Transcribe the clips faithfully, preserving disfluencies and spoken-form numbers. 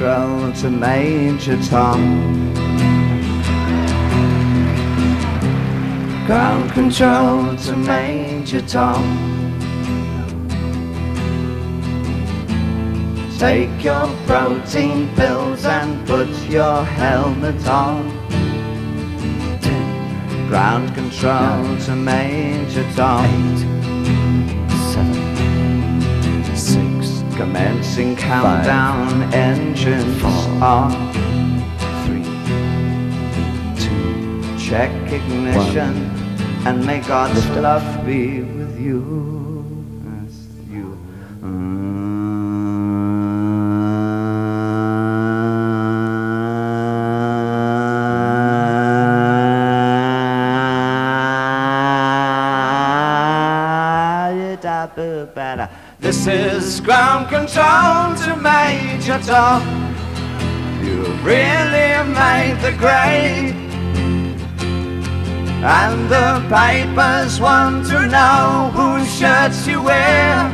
control to Major Tom. Ground control to Major Tom. Take your protein pills and put your helmet on. Ten. Ground control nine, to Major Tom. Eight, seven, six, commencing countdown, five, engines four, on. Three, two, check ignition, one, and may God's lift love up. be with you. Yes, you. This is ground control to Major Tom. You really made the grade, and the papers want to know whose shirts you wear.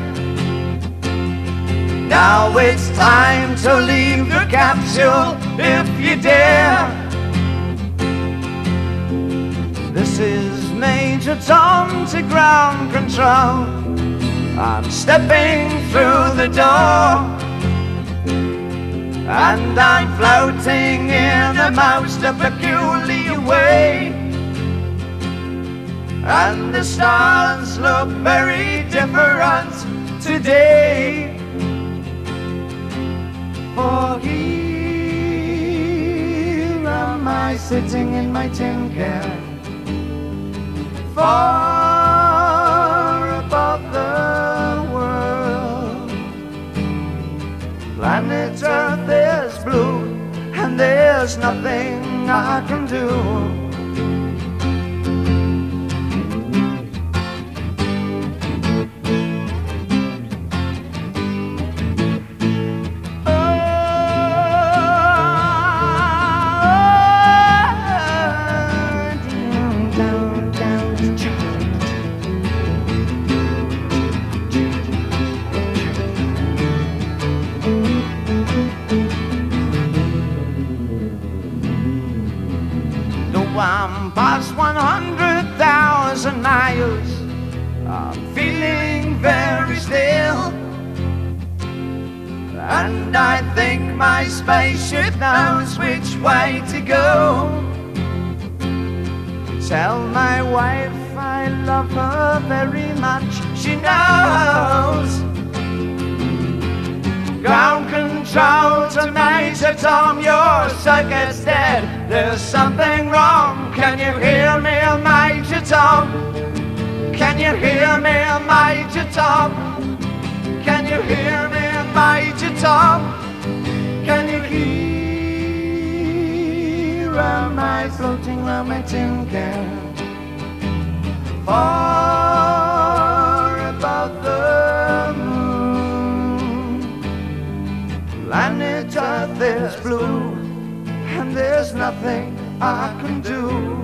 Now it's time to leave the capsule if you dare. This is Major Tom to ground control. I'm stepping through the door, and I'm floating in a most peculiar way, and the stars look very different today. For here am I sitting in my tin can, far above the world. Planet Earth is blue, and there's nothing I can do. I'm past one hundred thousand miles. I'm feeling very still, and I think my spaceship knows which way to go. Tell my wife I love her very much, she knows. Ground control to Major Tom, your circuit's dead. There's something wrong. Can you hear me, Major Tom? Can you hear me, Major Tom? Can you hear me, Major Tom? Can you hear? Am I floating round my tin can, far above the moon? Planet Earth is blue, and there's nothing I can do.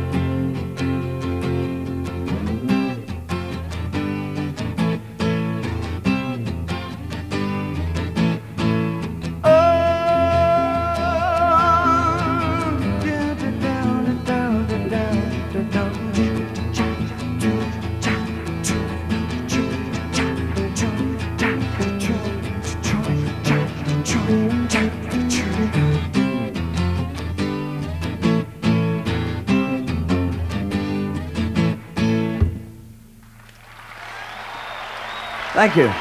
Thank you.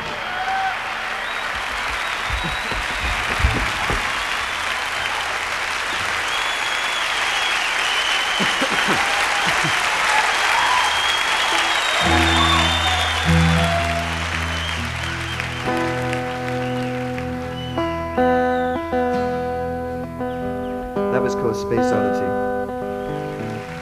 That was called Space Oddity.